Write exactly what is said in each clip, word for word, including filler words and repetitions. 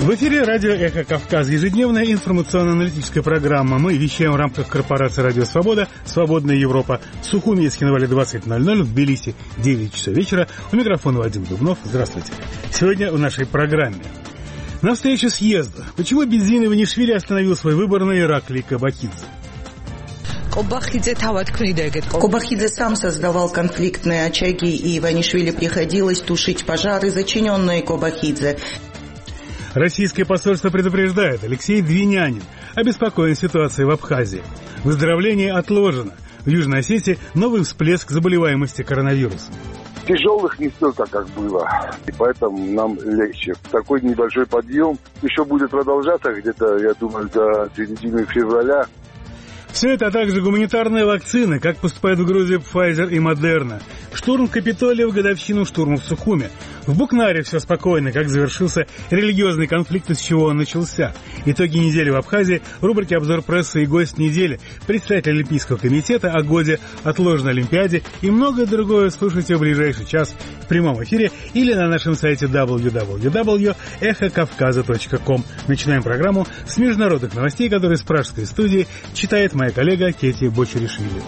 В эфире радио «Эхо Кавказ», ежедневная информационно-аналитическая программа. Мы вещаем в рамках корпорации «Радио Свобода», «Свободная Европа». В Сухуми и Схинвале двадцать ноль ноль, в Тбилиси девять часов вечера. У микрофона Вадим Дубнов. Здравствуйте. Сегодня в нашей программе. На встречу съезда. Почему Бензин Иванишвили остановил свой выбор на Ираклии Кобахидзе? Кобахидзе сам создавал конфликтные очаги, и Иванишвили приходилось тушить пожары, зачиненные Кобахидзе. Российское посольство предупреждает: Алексей Двинянин обеспокоен ситуацией в Абхазии. Выздоровление отложено. В Южной Осетии новый всплеск заболеваемости коронавирусом. Тяжелых не столько, как было, и поэтому нам легче. Такой небольшой подъем еще будет продолжаться где-то, я думаю, до середины февраля. Все это, а также гуманитарные вакцины, как поступают в Грузии Pfizer и Moderna. Штурм Капитолия в годовщину штурма в Сухуме. В Букнаре все спокойно, как завершился религиозный конфликт и с чего он начался. Итоги недели в Абхазии, в рубрике «Обзор прессы» и гость недели, представитель Олимпийского комитета о годе отложенной Олимпиаде и многое другое слушайте в ближайший час в прямом эфире или на нашем сайте дабл ю дабл ю дабл ю точка эхо кавказа точка ком. Начинаем программу с международных новостей, которые с пражской студии читает моя коллега Кети Бочеришвили.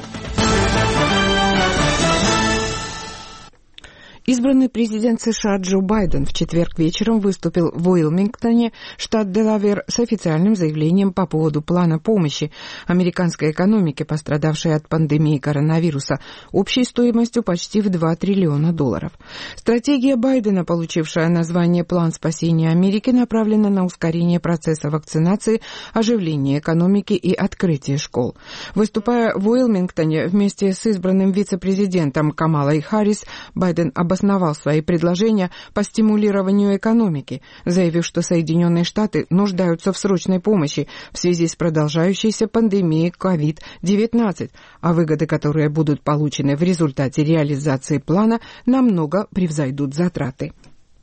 Избранный президент США Джо Байден в четверг вечером выступил в Уилмингтоне, штат Делавэр, с официальным заявлением по поводу плана помощи американской экономике, пострадавшей от пандемии коронавируса, общей стоимостью почти в два триллиона долларов. Стратегия Байдена, получившая название «План спасения Америки», направлена на ускорение процесса вакцинации, оживление экономики и открытие школ. Выступая в Уилмингтоне вместе с избранным вице-президентом Камалой Харрис, Байден обосновал обосновал свои предложения по стимулированию экономики, заявив, что Соединенные Штаты нуждаются в срочной помощи в связи с продолжающейся пандемией ковид девятнадцать, а выгоды, которые будут получены в результате реализации плана, намного превзойдут затраты.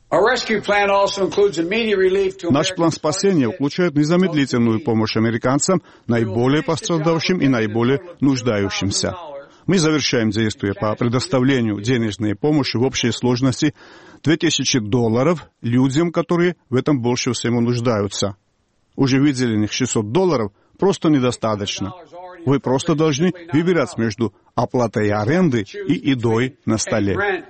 Наш план спасения включает незамедлительную помощь американцам, наиболее пострадавшим и наиболее нуждающимся. Мы завершаем действия по предоставлению денежной помощи в общей сложности две тысячи долларов людям, которые в этом больше всего нуждаются. Уже выделенных шестьсот долларов просто недостаточно. Вы просто должны выбирать между оплатой аренды и едой на столе.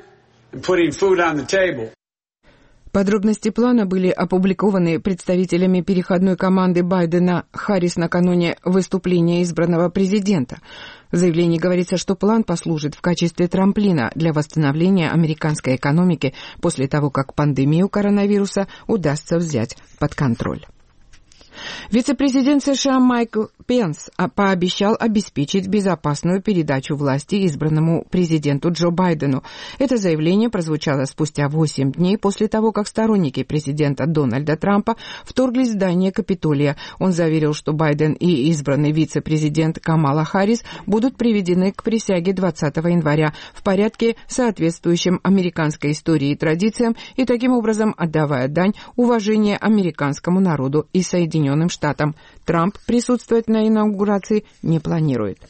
Подробности плана были опубликованы представителями переходной команды Байдена Харрис накануне выступления избранного президента. В заявлении говорится, что план послужит в качестве трамплина для восстановления американской экономики после того, как пандемию коронавируса удастся взять под контроль. Вице-президент США Майкл Пенс пообещал обеспечить безопасную передачу власти избранному президенту Джо Байдену. Это заявление прозвучало спустя восемь дней после того, как сторонники президента Дональда Трампа вторглись в здание Капитолия. Он заверил, что Байден и избранный вице-президент Камала Харрис будут приведены к присяге двадцатого января в порядке, соответствующем американской истории и традициям, и таким образом отдавая дань уважения американскому народу и Соединенным Штатам. Трамп присутствовать на инаугурации не планирует.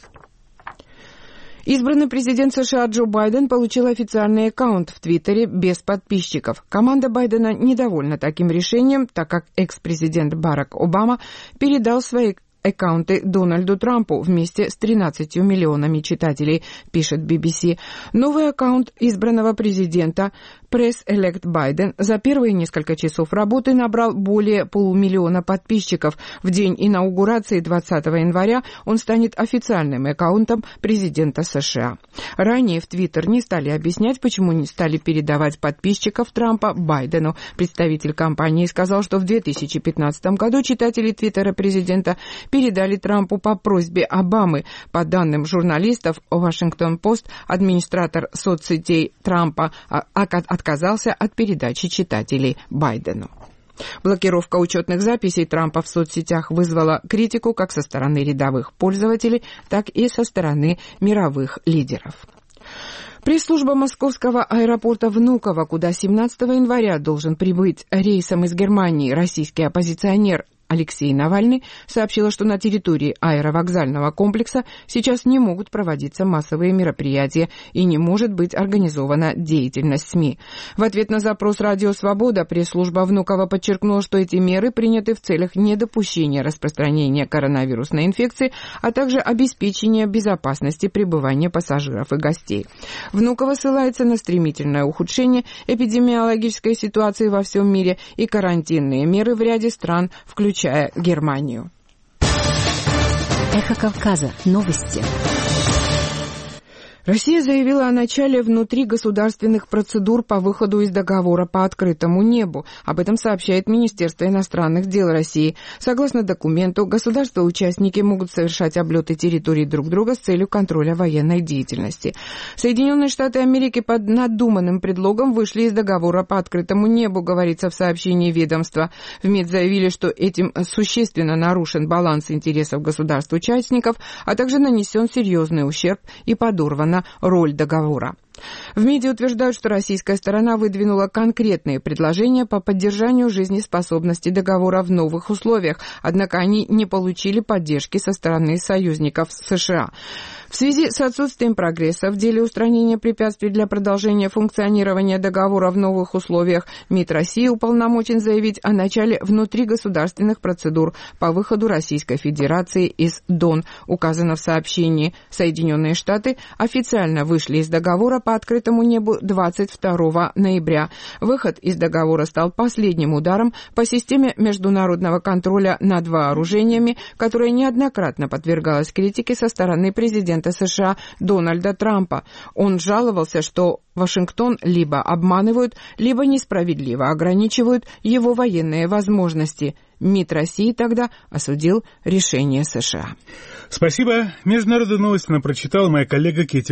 Избранный президент США Джо Байден получил официальный аккаунт в Твиттере без подписчиков. Команда Байдена недовольна таким решением, так как экс-президент Барак Обама передал свои аккаунты Дональду Трампу вместе с тринадцатью миллионами читателей, пишет би би си. Новый аккаунт избранного президента Press Elect Biden за первые несколько часов работы набрал более полумиллиона подписчиков. В день инаугурации двадцатого января он станет официальным аккаунтом президента США. Ранее в Твиттер не стали объяснять, почему не стали передавать подписчиков Трампа Байдену. Представитель компании сказал, что в две тысячи пятнадцатом году читатели Твиттера президента передали Трампу по просьбе Обамы. По данным журналистов Вашингтон-Пост, администратор соцсетей Трампа отказался от передачи читателей Байдену. Блокировка учетных записей Трампа в соцсетях вызвала критику как со стороны рядовых пользователей, так и со стороны мировых лидеров. Пресс-служба московского аэропорта Внуково, куда семнадцатого января должен прибыть рейсом из Германии российский оппозиционер Алексей Навальный сообщила, что на территории аэровокзального комплекса сейчас не могут проводиться массовые мероприятия и не может быть организована деятельность СМИ. В ответ на запрос «Радио Свобода» пресс-служба Внуково подчеркнула, что эти меры приняты в целях недопущения распространения коронавирусной инфекции, а также обеспечения безопасности пребывания пассажиров и гостей. Внуково ссылается на стремительное ухудшение эпидемиологической ситуации во всем мире и карантинные меры в ряде стран, включая Германию. Эхо Кавказа. Новости. Россия заявила о начале внутригосударственных процедур по выходу из договора по открытому небу. Об этом сообщает Министерство иностранных дел России. Согласно документу, государства-участники могут совершать облеты территорий друг друга с целью контроля военной деятельности. Соединенные Штаты Америки под надуманным предлогом вышли из договора по открытому небу, говорится в сообщении ведомства. В МИД заявили, что этим существенно нарушен баланс интересов государств-участников, а также нанесен серьезный ущерб и подорвана роль договора. В МИДе утверждают, что российская сторона выдвинула конкретные предложения по поддержанию жизнеспособности договора в новых условиях, однако они не получили поддержки со стороны союзников США. В связи с отсутствием прогресса в деле устранения препятствий для продолжения функционирования договора в новых условиях, МИД России уполномочен заявить о начале внутригосударственных процедур по выходу Российской Федерации из ДОН. Указано в сообщении. Соединенные Штаты официально вышли из договора по открытому небу двадцать второго ноября. Выход из договора стал последним ударом по системе международного контроля над вооружениями, которая неоднократно подвергалась критике со стороны президента США Дональда Трампа. Он жаловался, что Вашингтон либо обманывают, либо несправедливо ограничивают его военные возможности. МИД России тогда осудил решение США. Спасибо. Международные новости нам прочитала моя коллега Кити